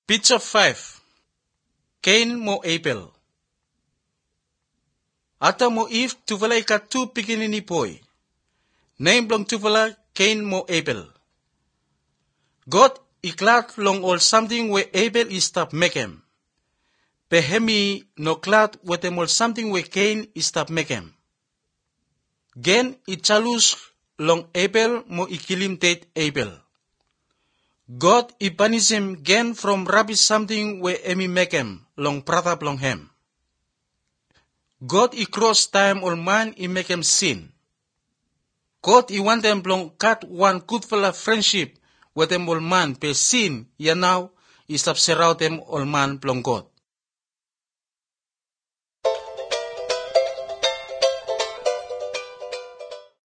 Picture 5. Cain mo Abel. Ata mo Eve tuvala ika tu pikinini boy. Name blong tuvala Cain mo Abel. God iklat long all something where Abel is stop mekem. Pehemi no klat wetem all something where Cain is stop mekem. Gen ichalus long Abel mo ikilim tet Abel. God punish him again from rubbish something where emi mekem long pratap long him. God cross time all man make him sin. God want them long cut one good fella friendship with them all man pe sin ya now stop surround them all man long God.